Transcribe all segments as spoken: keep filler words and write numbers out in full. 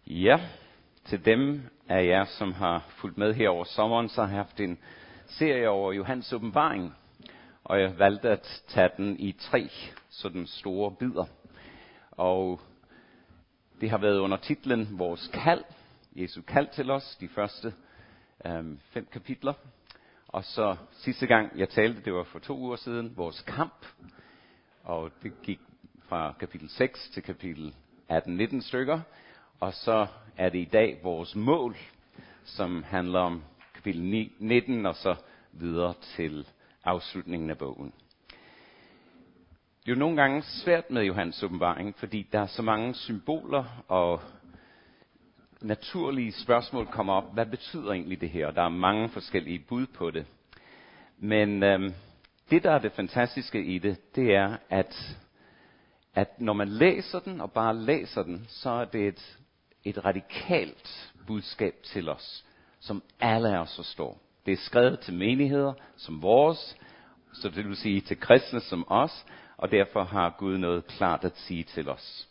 Ja, til dem af jer, som har fulgt med her over sommeren, så har jeg haft en serie over Johannes åbenbaring. Og jeg valgte at tage den i tre sådan store bidder. Og det har været under titlen Vores kald, Jesu kald til os, de første øhm, fem kapitler. Og så sidste gang jeg talte, det var for to uger siden, Vores kamp. Og det gik fra kapitel seks til kapitel atten nitten stykker. Og så er det i dag Vores mål, som handler om kapitel nitten og så videre til afslutningen af bogen. Det er jo nogle gange svært med Johannes åbenbaring, fordi der er så mange symboler og naturlige spørgsmål kommer op. Hvad betyder egentlig det her? Og der er mange forskellige bud på det. Men øhm, det, der er det fantastiske i det, det er, at, at når man læser den og bare læser den, så er det et, et radikalt budskab til os, som alle af os forstår. Det er skrevet til menigheder som vores, så det vil sige til kristne som os, og derfor har Gud noget klart at sige til os.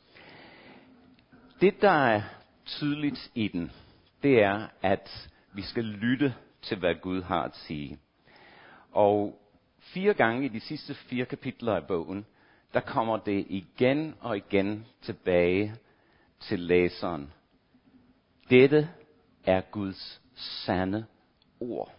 Det, der er tydeligt i den, det er, at vi skal lytte til, hvad Gud har at sige. Og fire gange i de sidste fire kapitler af bogen, der kommer det igen og igen tilbage til læseren. Dette er Guds sande ord.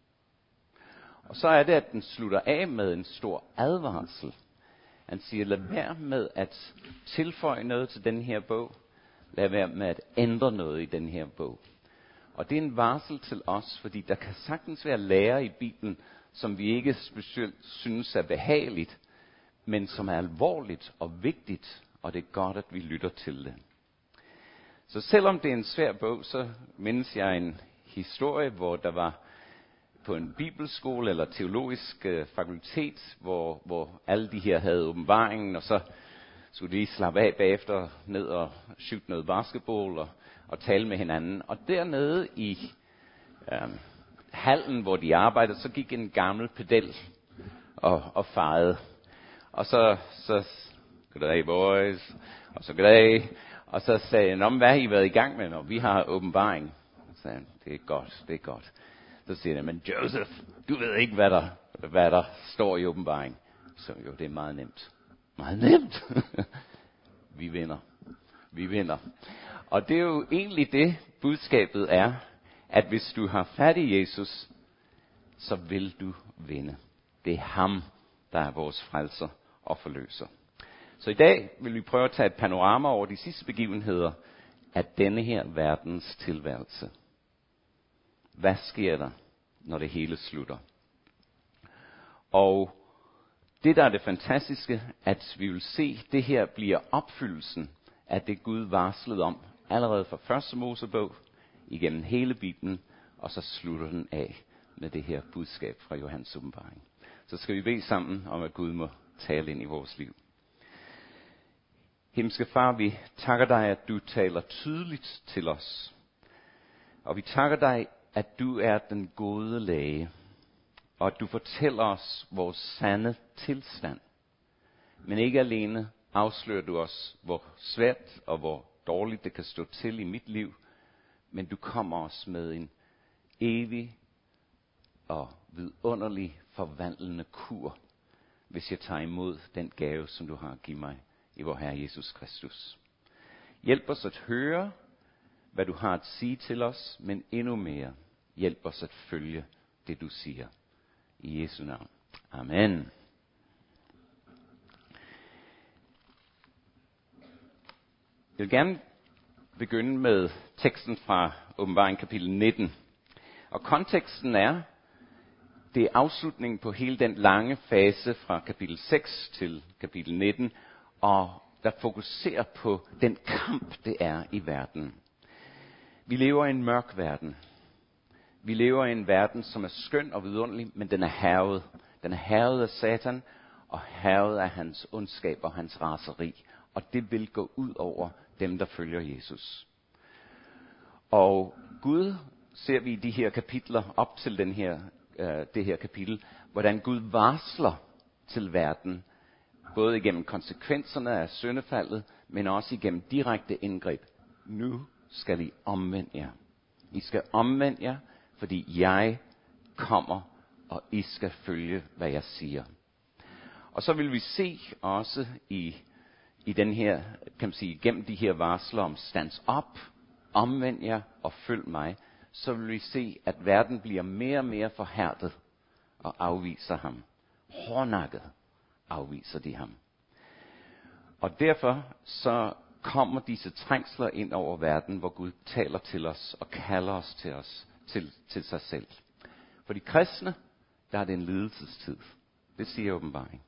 Og så er det, at den slutter af med en stor advarsel. Han siger, lad være med at tilføje noget til den her bog. Lad være med at ændre noget i den her bog. Og det er en varsel til os, fordi der kan sagtens være lærer i Bibelen, som vi ikke specielt synes er behageligt, men som er alvorligt og vigtigt, og det er godt, at vi lytter til det. Så selvom det er en svær bog, så mindes jeg en historie, hvor der var på en bibelskole eller teologisk øh, fakultet, hvor, hvor alle de her havde åbenbaringen, og så skulle de lige slappe af bagefter ned og skyde noget basketball og, og tale med hinanden. Og dernede i øh, hallen, hvor de arbejdede, så gik en gammel pedel og, og fejede. Og så, så goddag boys, og så goddag. Og så sagde han, om hvad har I været i gang med, når vi har åbenbaring? Så sagde han, det er godt, det er godt. Så siger han, men Joseph, du ved ikke, hvad der, hvad der står i åbenbaring. Så jo, det er meget nemt. Meget nemt. Vi vinder. Vi vinder. Og det er jo egentlig det, budskabet er, at hvis du har fat i Jesus, så vil du vinde. Det er ham, der er vores frelser og forløser. Så i dag vil vi prøve at tage et panorama over de sidste begivenheder af denne her verdens tilværelse. Hvad sker der, når det hele slutter? Og det, der er det fantastiske, at vi vil se, det her bliver opfyldelsen af det Gud varslede om, allerede fra første Mosebog, igennem hele Bibelen, og så slutter den af med det her budskab fra Johannes åbenbaring. Så skal vi bede sammen om, at Gud må tale ind i vores liv. Himmelske Far, vi takker dig, at du taler tydeligt til os. Og vi takker dig, at du er den gode læge, og at du fortæller os vores sande tilstand. Men ikke alene afslører du os, hvor svært og hvor dårligt det kan stå til i mit liv, men du kommer os med en evig og vidunderlig forvandlende kur, hvis jeg tager imod den gave, som du har givet mig i vor Herre Jesus Kristus. Hjælp os at høre, hvad du har at sige til os, men endnu mere, hjælp os at følge det, du siger. I Jesu navn. Amen. Jeg vil gerne begynde med teksten fra åbenbaring kapitel nitten. Og konteksten er, det er afslutningen på hele den lange fase fra kapitel seks til kapitel nitten, og der fokuserer på den kamp, det er i verden. Vi lever i en mørk verden. Vi lever i en verden, som er skøn og vidunderlig, men den er hærget. Den er hærget af Satan og hærget af hans ondskab og hans raseri. Og det vil gå ud over dem, der følger Jesus. Og Gud ser vi i de her kapitler op til den her, øh, det her kapitel, hvordan Gud varsler til verden, både igennem konsekvenserne af syndefaldet, men også igennem direkte indgreb. Nu skal I omvende jer. I skal omvende jer, fordi jeg kommer, og I skal følge, hvad jeg siger. Og så vil vi se også i, i den her, kan man sige, gennem de her varsler om stands op, omvend jer og følg mig, så vil vi se, at verden bliver mere og mere forhærdet og afviser ham. Hårdnakket afviser de ham. Og derfor så kommer disse trængsler ind over verden, hvor Gud taler til os og kalder os til os til, til sig selv. For de kristne, der er det en lidelsestid. Det siger åbenbaring.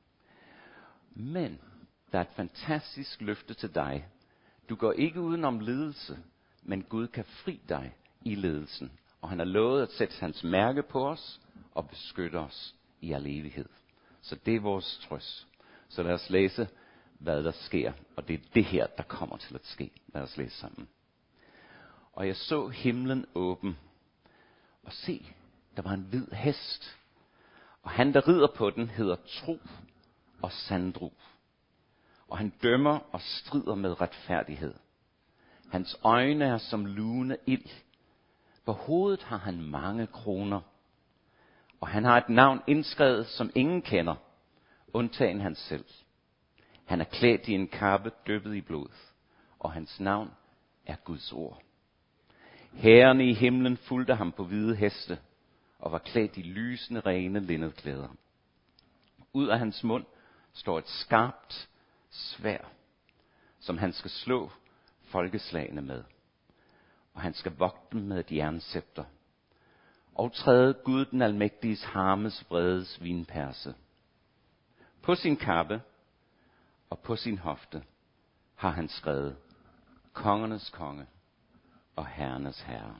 Men der er et fantastisk løfte til dig. Du går ikke udenom lidelse, men Gud kan fri dig i lidelsen. Og han har lovet at sætte hans mærke på os og beskytte os i al evighed. Så det er vores trøst. Så lad os læse, hvad der sker. Og det er det her, der kommer til at ske. Lad os læse sammen. Og jeg så himlen åben. Og se, der var en hvid hest. Og han, der rider på den, hedder Tro og Sandro. Og han dømmer og strider med retfærdighed. Hans øjne er som lugende ild. På hovedet har han mange kroner. Og han har et navn indskrevet, som ingen kender, undtagen han selv. Han er klædt i en kappe dyppet i blod, og hans navn er Guds ord. Herrerne i himlen fulgte ham på hvide heste, og var klædt i lysende, rene linnedklæder. Ud af hans mund står et skarpt sværd, som han skal slå folkeslagene med. Og han skal vogte dem med et jernscepter. Og træde Gud den almægtiges harmes vredes vinperse. På sin kappe og på sin hofte har han skrevet: kongernes konge og herrenes herre.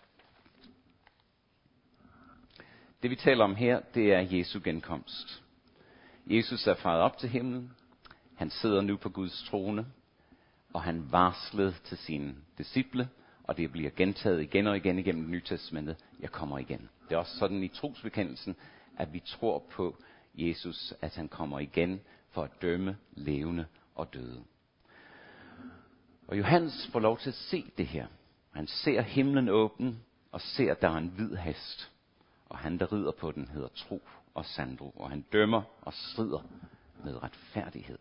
Det vi taler om her, det er Jesu genkomst. Jesus er faret op til himlen. Han sidder nu på Guds trone, og han varslede til sine disciple, og det bliver gentaget igen og igen igennem det nye testamente: jeg kommer igen. Det er også sådan i trosbekendelsen, at vi tror på Jesus, at han kommer igen for at dømme levende og døde. Og Johannes får lov til at se det her. Han ser himlen åben og ser, at der er en hvid hest. Og han, der rider på den, hedder Tro og Sandro. Og han dømmer og strider med retfærdighed.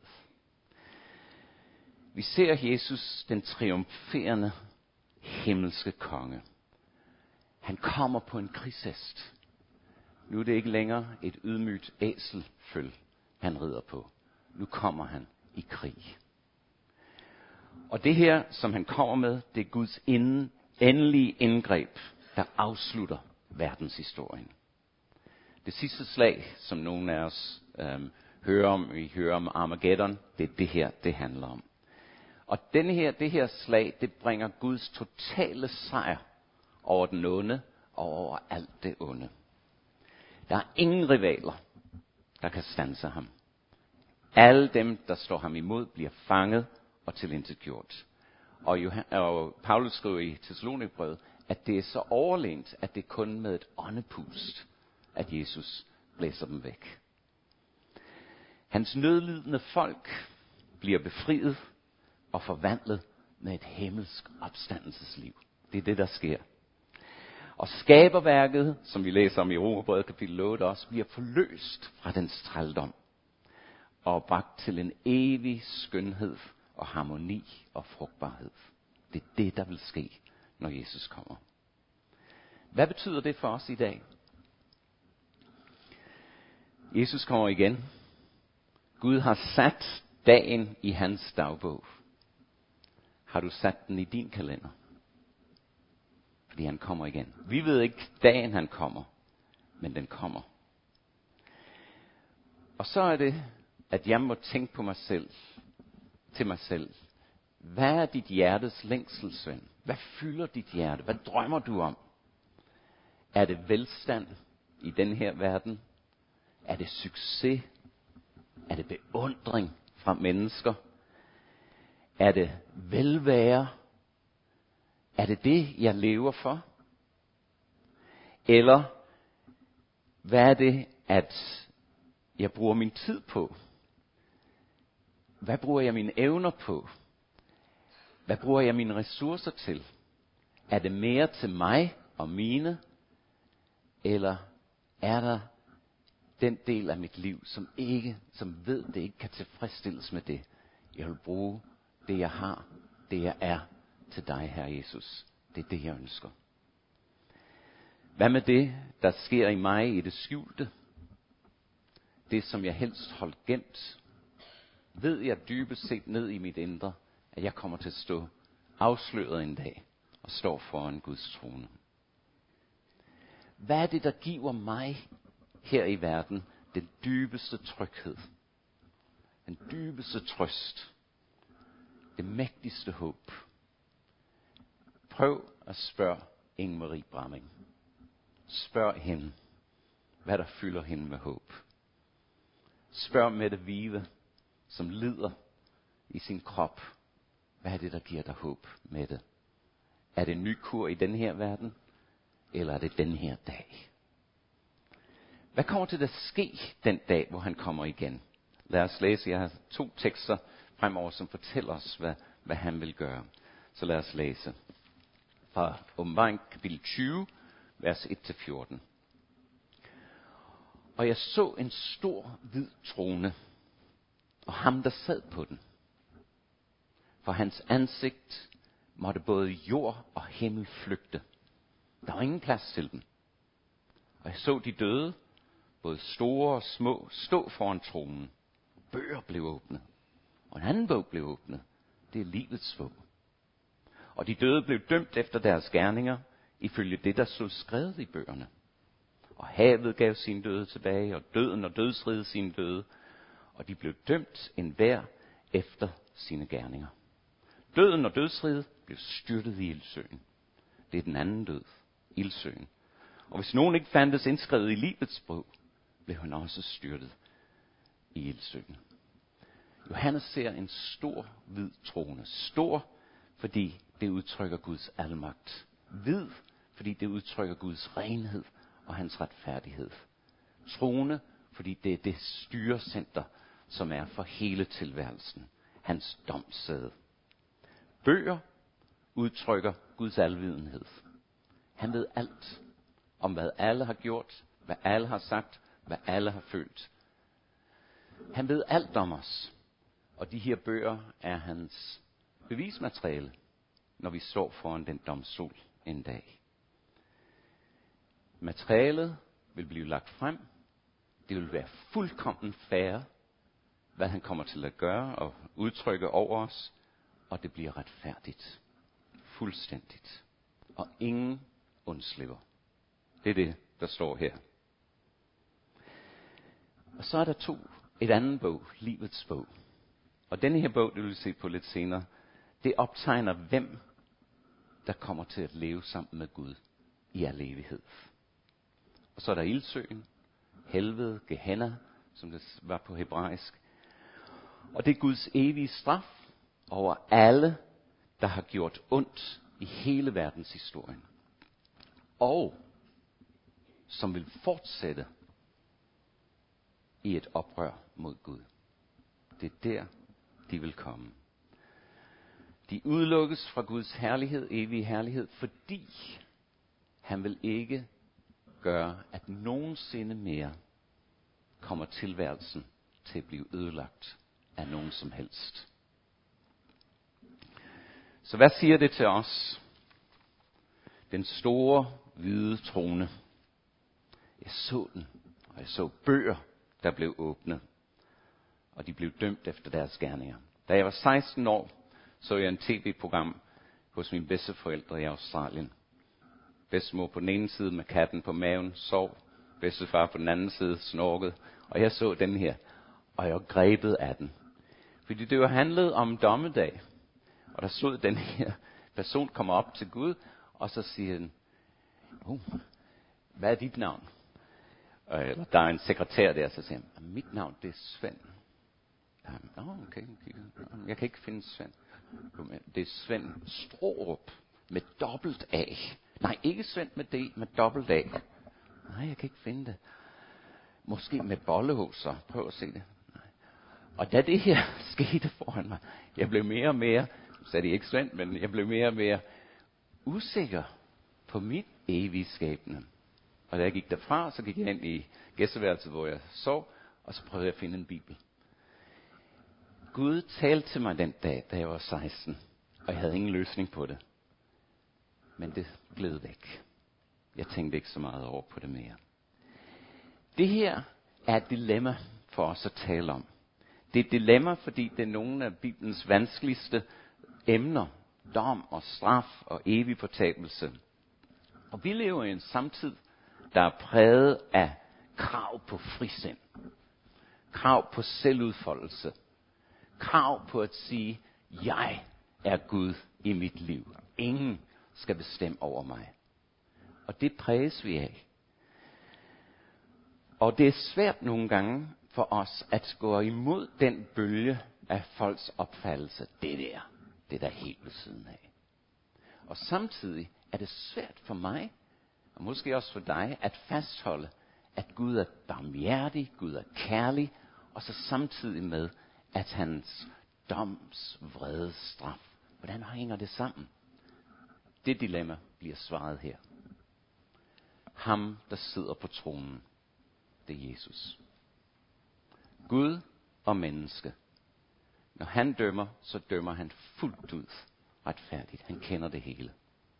Vi ser Jesus, den triumferende himmelske konge. Han kommer på en krigshest. Nu er det ikke længere et ydmygt æselføl, han rider på. Nu kommer han i krig. Og det her, som han kommer med, det er Guds inden, endelige indgreb, der afslutter verdenshistorien. Det sidste slag, som nogle af os øhm, hører om, vi hører om Armageddon, det er det her, det handler om. Og denne her, det her slag, det bringer Guds totale sejr over den onde og over alt det onde. Der er ingen rivaler, der kan standse ham. Alle dem, der står ham imod, bliver fanget og tilintetgjort. Og, Johan- og Paulus skriver i Thessalonikerbrevet, at det er så overlegent, at det er kun med et åndepust, at Jesus blæser dem væk. Hans nødlidende folk bliver befriet og forvandlet med et himmelsk opstandelsesliv. Det er det, der sker. Og skaberværket, som vi læser om i Romerbrevet kapitel otte også, bliver forløst fra dens trældom og bragt til en evig skønhed og harmoni og frugtbarhed. Det er det, der vil ske, når Jesus kommer. Hvad betyder det for os i dag? Jesus kommer igen. Gud har sat dagen i hans dagbog. Har du sat den i din kalender? Fordi han kommer igen. Vi ved ikke dagen han kommer, men den kommer. Og så er det, at jeg må tænke på mig selv, til mig selv. Hvad er dit hjertes længsel, Svend? Hvad fylder dit hjerte? Hvad drømmer du om? Er det velstand i den her verden? Er det succes? Er det beundring fra mennesker? Er det velvære? Er det det, jeg lever for? Eller hvad er det, at jeg bruger min tid på? Hvad bruger jeg mine evner på? Hvad bruger jeg mine ressourcer til? Er det mere til mig og mine? Eller er der den del af mit liv, som ikke, som ved, det ikke kan tilfredsstilles med det? Jeg vil bruge det, jeg har, det jeg er, til dig, Herre Jesus. Det er det, jeg ønsker. Hvad med det, der sker i mig i det skjulte? Det, som jeg helst holdt gemt? Ved jeg dybest set ned i mit indre, at jeg kommer til at stå afsløret en dag og står foran Guds trone? Hvad er det, der giver mig her i verden den dybeste tryghed? Den dybeste trøst? Det mægtigste håb? Prøv at spørge Inge-Marie Bramming. Spørg hende, hvad der fylder hende med håb. Spørg Mette Vive, som lider i sin krop. Hvad er det, der giver dig håb, Mette? Er det en ny kur i den her verden? Eller er det den her dag? Hvad kommer til at ske den dag, hvor han kommer igen? Lad os læse. Jeg har to tekster fremover, som fortæller os, hvad, hvad han vil gøre. Så lad os læse. Fra Åbenbaring kapitel tyve, vers et til fjorten. Og jeg så en stor hvid trone, og ham der sad på den. For hans ansigt måtte både jord og himmel flygte. Der var ingen plads til dem. Og jeg så de døde, både store og små, stå foran tronen. Bøger blev åbnet, og en anden bog blev åbnet. Det er livets bog. Og de døde blev dømt efter deres gerninger, ifølge det, der stod skrevet i bøgerne. Og havet gav sin døde tilbage, og døden og dødsriget sin døde. Og de blev dømt enhver efter sine gerninger. Døden og dødsriget blev styrtet i ildsøen. Det er den anden død, ildsøen. Og hvis nogen ikke fandtes indskrevet i livets bog, blev han også styrtet i ildsøen. Johannes ser en stor hvid trone. Stor, fordi det udtrykker Guds almagt. Hvid, fordi det udtrykker Guds renhed og hans retfærdighed. Trone, fordi det er det styrecenter, som er for hele tilværelsen. Hans domssæde. Bøger udtrykker Guds alvidenhed. Han ved alt om, hvad alle har gjort, hvad alle har sagt, hvad alle har følt. Han ved alt om os. Og de her bøger er hans bevismateriale, når vi står foran den domstol en dag. Materialet vil blive lagt frem. Det vil være fuldkommen fair, hvad han kommer til at gøre og udtrykke over os. Og det bliver retfærdigt. Fuldstændigt. Og ingen undslipper. Det er det, der står her. Og så er der to, et andet bog, livets bog. Og denne her bog, det vil vi se på lidt senere, det optegner, hvem der kommer til at leve sammen med Gud i al evighed. Og så er der ildsøen, helvede, Gehenna, som det var på hebraisk. Og det er Guds evige straf over alle, der har gjort ondt i hele verdenshistorien. Og som vil fortsætte i et oprør mod Gud. Det er der, de vil komme. De udelukkes fra Guds herlighed, evige herlighed, fordi han vil ikke gøre, at nogensinde mere kommer tilværelsen til at blive ødelagt af nogen som helst. Så hvad siger det til os? Den store, hvide trone. Jeg så den, og jeg så bøger, der blev åbnet. Og de blev dømt efter deres gerninger. Da jeg var seksten år, så jeg en tv-program hos mine bedsteforældre i Australien. Bedstemor på den ene side med katten på maven, sov. Bedstefar på den anden side snorkede. Og jeg så den her, og jeg var grebet af den. Fordi det jo handlede om dommedag. Og der stod den her person kommer op til Gud, og så siger den, oh, hvad er dit navn? Eller der er en sekretær der, så siger han, mit navn det er Svend. Åh, oh, okay, okay. Jeg kan ikke finde Svend. Det er Svend Straarup med dobbelt A. Nej, ikke Svend med D, med dobbelt A. Nej, jeg kan ikke finde det. Måske med bollehoser. Prøv at se det. Nej. Og da det her skete foran mig, jeg blev mere og mere, så er det ikke Svend, men jeg blev mere og mere usikker på mit evige skæbne. Og da jeg gik derfra, så gik jeg ind i gæsteværelset, hvor jeg sov, og så prøvede jeg at finde en bibel. Gud talte til mig den dag, da jeg var seksten, og jeg havde ingen løsning på det. Men det gled væk. Jeg tænkte ikke så meget over på det mere. Det her er et dilemma for os at tale om. Det er et dilemma, fordi det er nogle af Bibelens vanskeligste emner. Dom og straf og evig fortabelse. Og vi lever i en samtid, der er præget af krav på frisind. Krav på selvudfoldelse. Krav på at sige, jeg er Gud i mit liv. Ingen skal bestemme over mig. Og det præges vi af. Og det er svært nogle gange for os at gå imod den bølge af folks opfattelse. Det der, det er der helt ved siden af. Og samtidig er det svært for mig, og måske også for dig, at fastholde, at Gud er barmhjertig, Gud er kærlig, og så samtidig med, at hans doms vrede straf. Hvordan hænger det sammen? Det dilemma bliver svaret her. Ham, der sidder på tronen, det er Jesus. Gud og menneske. Når han dømmer, så dømmer han fuldt ud retfærdigt. Han kender det hele.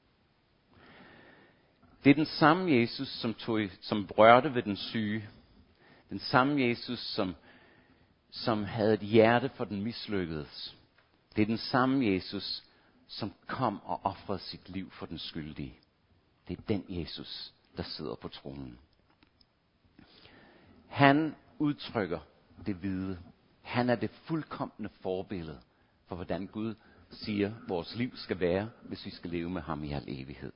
Det er den samme Jesus, som, tog, som rørte ved den syge. Den samme Jesus, som, som havde et hjerte for den mislykkedes. Det er den samme Jesus, som kom og ofrede sit liv for den skyldige. Det er den Jesus, der sidder på tronen. Han udtrykker det hvide. Han er det fuldkomne forbillede for, hvordan Gud siger, vores liv skal være, hvis vi skal leve med ham i al evighed.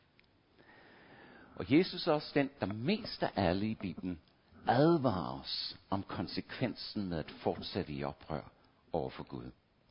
Og Jesus er også den, der mest af alle i Bibelen advarer os om konsekvensen med at fortsætte i oprør over for Gud.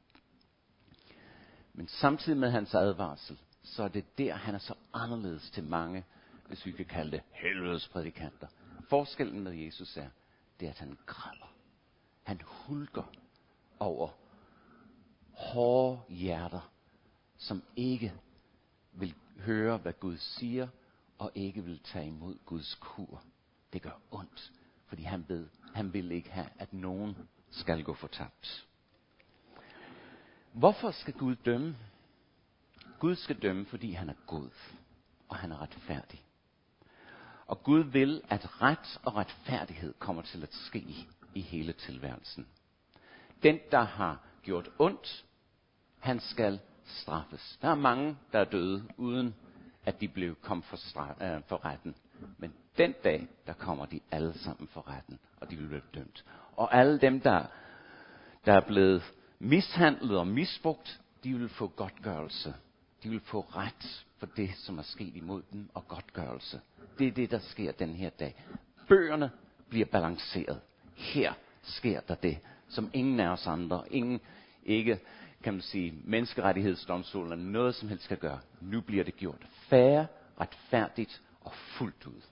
Men samtidig med hans advarsel, så er det der, han er så anderledes til mange, hvis vi kan kalde det helvedesprædikanter. Forskellen med Jesus er, det er, at han græder. Han hulker over hårde hjerter, som ikke vil høre, hvad Gud siger, og ikke vil tage imod Guds kur. Det gør ondt, fordi han ved, han vil ikke have, at nogen skal gå fortabt. Hvorfor skal Gud dømme? Gud skal dømme, fordi han er god, og han er retfærdig. Og Gud vil, at ret og retfærdighed kommer til at ske i hele tilværelsen. Den, der har gjort ondt, han skal straffes. Der er mange, der er døde, uden at de blev kom for, straf, øh, for retten. Men den dag, der kommer de alle sammen for retten, og de vil blive dømt. Og alle dem, der, der er blevet mishandlet og misbrugt, de vil få godtgørelse. De vil få ret for det, som er sket imod dem, og godtgørelse. Det er det, der sker den her dag. Bøgerne bliver balanceret. Her sker der det, som ingen af os andre, ingen, ikke, kan man sige, menneskerettighedsdomstolen eller noget som helst skal gøre. Nu bliver det gjort fair, retfærdigt og fuldt ud.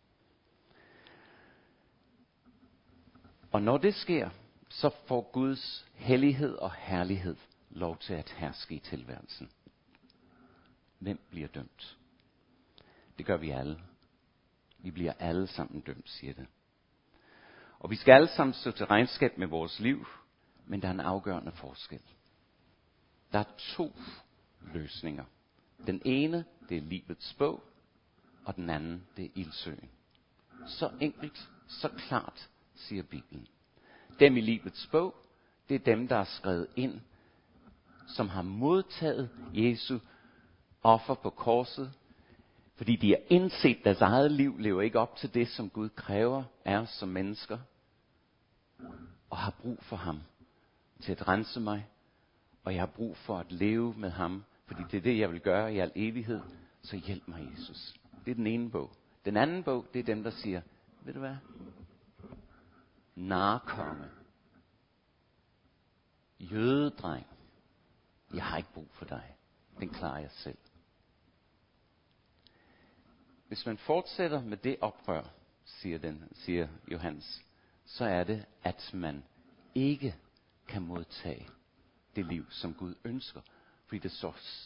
Og når det sker, så får Guds hellighed og herlighed lov til at herske i tilværelsen. Hvem bliver dømt? Det gør vi alle. Vi bliver alle sammen dømt, siger det. Og vi skal alle sammen stå til regnskab med vores liv, men der er en afgørende forskel. Der er to løsninger. Den ene, det er livets bog, og den anden, det er ildsøen. Så enkelt, så klart, siger Bibelen. Dem i livets bog, det er dem, der er skrevet ind, som har modtaget Jesu offer på korset, fordi de har indset, at deres eget liv lever ikke op til det, som Gud kræver af os som mennesker, og har brug for ham til at rense mig, og jeg har brug for at leve med ham, fordi det er det, jeg vil gøre i al evighed, så hjælp mig, Jesus. Det er den ene bog. Den anden bog, det er dem, der siger, ved du hvad? Narkonge. Jødedreng. Jeg har ikke brug for dig. Den klarer jeg selv. Hvis man fortsætter med det oprør, siger, den, siger Johannes, så er det, at man ikke kan modtage det liv, som Gud ønsker. Fordi det står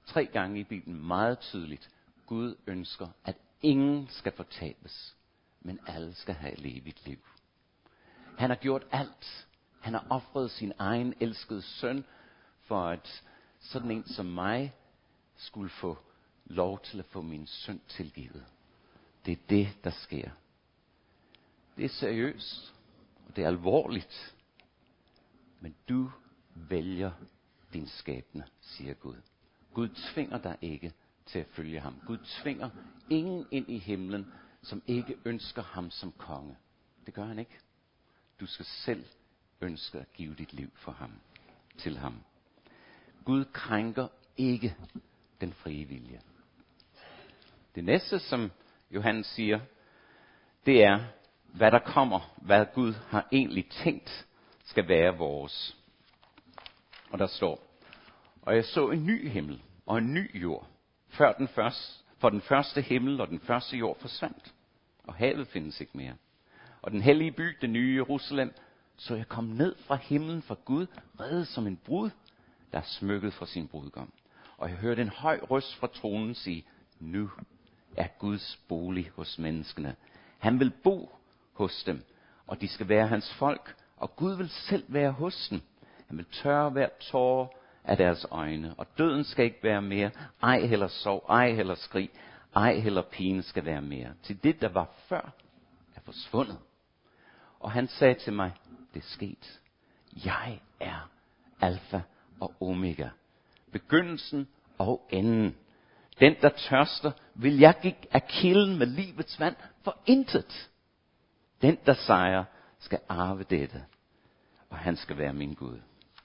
tre gange i Bibelen meget tydeligt. Gud ønsker, at ingen skal fortabes, men alle skal have et evigt liv. Han har gjort alt. Han har ofret sin egen elskede søn, for at sådan en som mig skulle få lov til at få min synd tilgivet. Det er det, der sker. Det er seriøst, og det er alvorligt. Men du vælger din skæbne, siger Gud. Gud tvinger dig ikke til at følge ham. Gud tvinger ingen ind i himlen, som ikke ønsker ham som konge. Det gør han ikke. Du skal selv ønske at give dit liv for ham, til ham. Gud krænker ikke den frie vilje. Det næste, som Johannes siger, det er, hvad der kommer, hvad Gud har egentlig tænkt skal være vores. Og der står, og jeg så en ny himmel og en ny jord, før den første, for den første himmel og den første jord forsvandt, og havet findes ikke mere. Og den hellige by, det nye Jerusalem, så jeg kom ned fra himlen fra Gud, reddet som en brud, der er smykket for sin brudgom. Og jeg hørte en høj røst fra tronen sige, nu er Guds bolig hos menneskene. Han vil bo hos dem, og de skal være hans folk, og Gud vil selv være hos dem. Han vil tørre hver tåre af deres øjne, og døden skal ikke være mere, ej heller sorg, ej heller skrig, ej heller pine skal være mere. Til det, der var før, er forsvundet. Og han sagde til mig, det er sket. Jeg er alfa og omega, begyndelsen og enden. Den, der tørster, vil jeg give af kilden med livets vand for intet. Den, der sejrer, skal arve dette, og han skal være min Gud.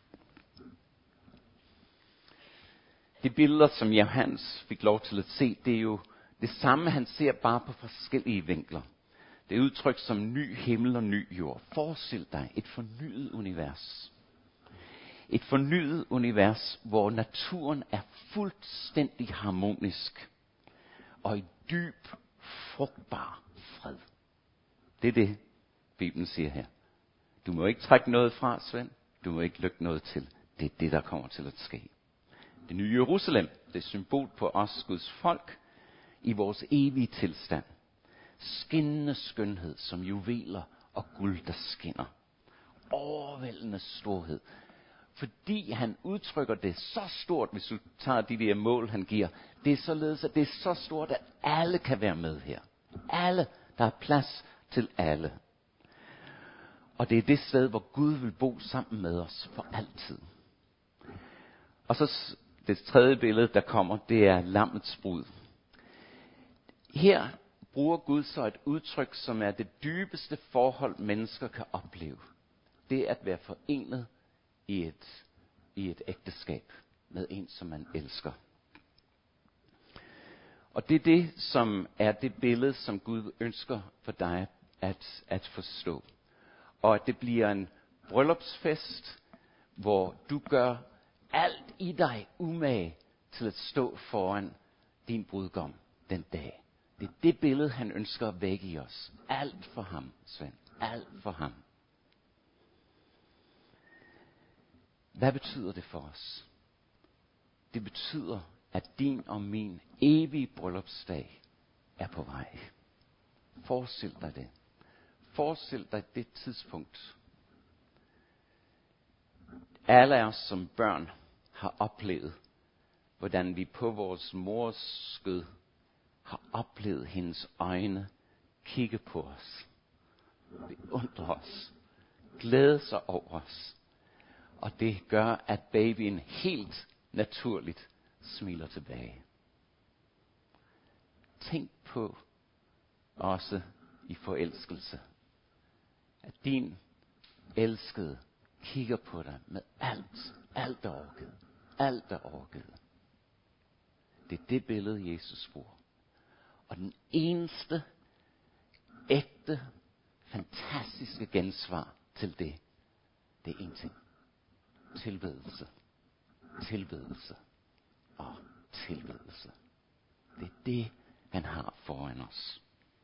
De billeder, som Johannes fik lov til at se, det er jo det samme, han ser bare på forskellige vinkler. Det er udtrykt som ny himmel og ny jord. Forestil dig et fornyet univers. Et fornyet univers, hvor naturen er fuldstændig harmonisk og i dyb, frugtbar fred. Det er det, Bibelen siger her. Du må ikke trække noget fra, Svend. Du må ikke lukke noget til. Det er det, der kommer til at ske. Det nye Jerusalem, det er symbol på os, Guds folk, i vores evige tilstand. Skinnende skønhed som juveler og guld, der skinner. Overvældende storhed. Fordi han udtrykker det så stort, hvis du tager de der mål, han giver. Det er således, at det er så stort, at alle kan være med her. Alle. Der er plads til alle. Og det er det sted, hvor Gud vil bo sammen med os for altid. Og så det tredje billede, der kommer, det er lammets brud. Her bruger Gud så et udtryk, som er det dybeste forhold, mennesker kan opleve. Det er at være forenet i et, i et ægteskab med en, som man elsker. Og det er det, som er det billede, som Gud ønsker for dig at, at forstå. Og at det bliver en bryllupsfest, hvor du gør alt i dig umage til at stå foran din brudgom den dag. Det er det billede, han ønsker at vække i os. Alt for ham, Svend. Alt for ham. Hvad betyder det for os? Det betyder, at din og min evige bryllupsdag er på vej. Forestil dig det. Forestil dig det tidspunkt. Alle af os som børn har oplevet, hvordan vi på vores mors skød har oplevet hendes øjne kigge på os. Beundre os. Glæde sig over os. Og det gør, at babyen helt naturligt smiler tilbage. Tænk på også i forelskelse, at din elskede kigger på dig med alt, alt der overgivet, alt der overgivet. Det er det billede, Jesus bruger. Og den eneste ægte, fantastiske gensvar til det, det er en ting. Tilbedelse. Tilbedelse. Og tilbedelse. Det er det, han har foran os.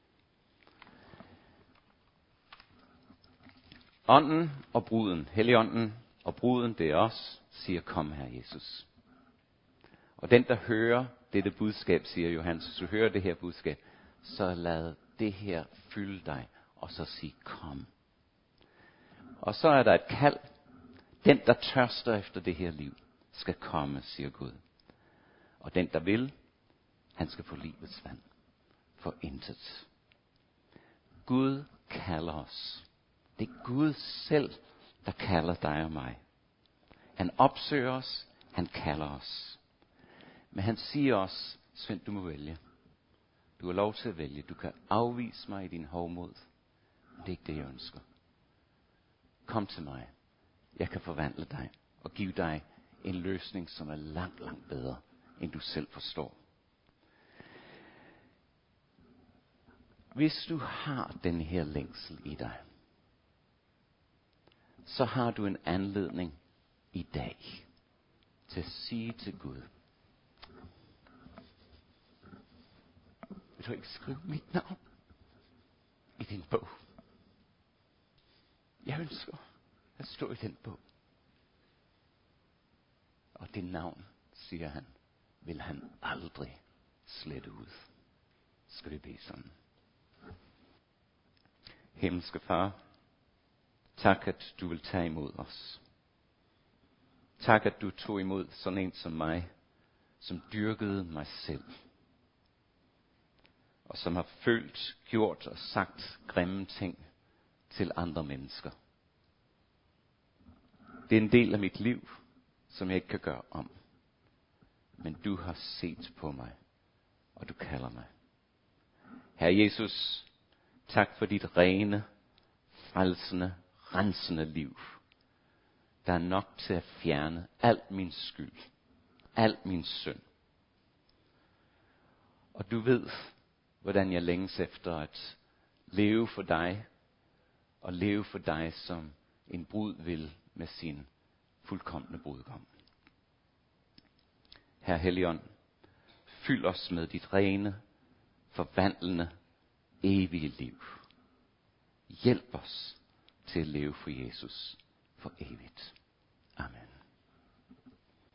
Ånden og bruden, Helligånden og bruden, det er os, siger, kom her Jesus. Og den, der hører dette budskab, siger Johannes, hvis du hører det her budskab, så lad det her fylde dig, og så sig kom. Og så er der et kald. Den, der tørster efter det her liv, skal komme, siger Gud. Og den, der vil, han skal få livets vand. For intet. Gud kalder os. Det er Gud selv, der kalder dig og mig. Han opsøger os, han kalder os. Men han siger også, Svend, du må vælge. Du har lov til at vælge. Du kan afvise mig i din hovmod. Men det er ikke det, jeg ønsker. Kom til mig. Jeg kan forvandle dig og give dig en løsning, som er langt, langt bedre, end du selv forstår. Hvis du har den her længsel i dig, så har du en anledning i dag til at sige til Gud, vil du ikke skrive mit navn i din bog? Jeg ønsker at stå i den bog. Og det navn, siger han, vil han aldrig slette ud. Skal vi bede sådan. Himmelske Far, tak at du vil tage imod os. Tak at du tog imod sådan en som mig, som dyrkede mig selv. Og som har følt, gjort og sagt grimme ting til andre mennesker. Det er en del af mit liv, som jeg ikke kan gøre om. Men du har set på mig, og du kalder mig. Herre Jesus, tak for dit rene, frelsende, rensende liv. Der er nok til at fjerne al min skyld, al min synd. Og du ved, hvordan jeg længes efter at leve for dig, og leve for dig, som en brud vil med sin fuldkomne brudgom. Herre Helligånd, fyld os med dit rene, forvandlende, evige liv. Hjælp os til at leve for Jesus for evigt. Amen.